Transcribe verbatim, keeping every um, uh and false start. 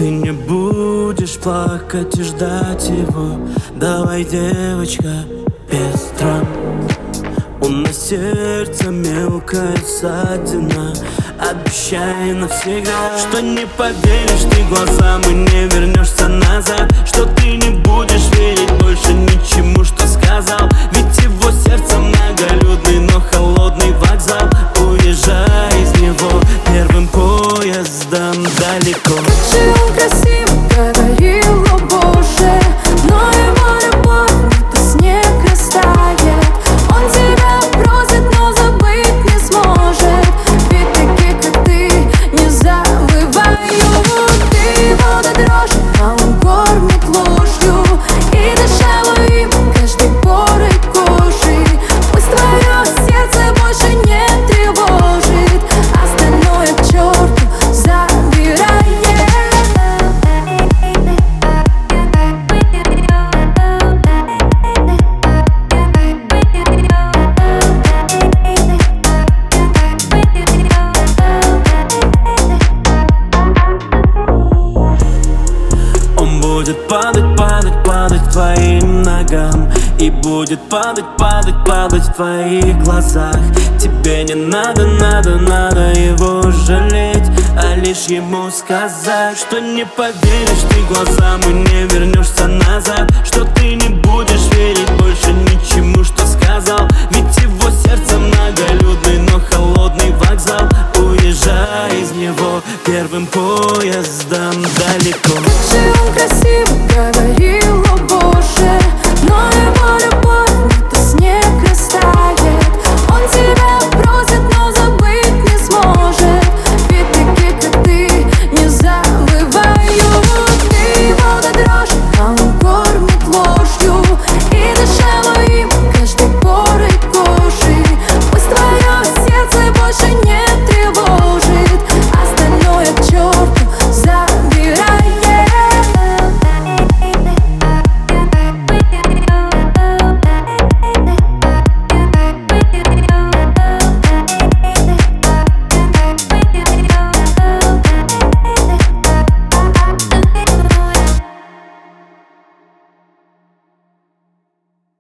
ты не будешь плакать и ждать его. Давай, девочка, без драм. У нас сердце мелкая ссадина. Обещай навсегда, что не поверишь ты глазам и не вернешься назад, что ты не будешь верить больше ничему, что сказал. Ведь его сердце многолюдный, но холодный вокзал. Уезжай из него первым поездом далеко. Как же он красиво говорил, о боже, но его любовь будто снег растает. Он тебя просит, но забыть не сможет, ведь таких, как ты, не забывают. Ты его до дрожи, а он кормит ложью и дышала им каждой порой кожи. Пусть твое сердце больше не тревожит, остальное к черту забирает. Он будет падать, падать, падать к твоим ногам и будет падать, падать, падать в твоих глазах. Тебе не надо, надо, надо его жалеть, а лишь ему сказать, что не поверишь ты глазам и не вернешься назад, что ты не будешь верить больше ничему, что сказал. Ведь его сердце многолюдный, но холодный вокзал. Уезжай из него первым поездом далеко. Как же он красиво говорил,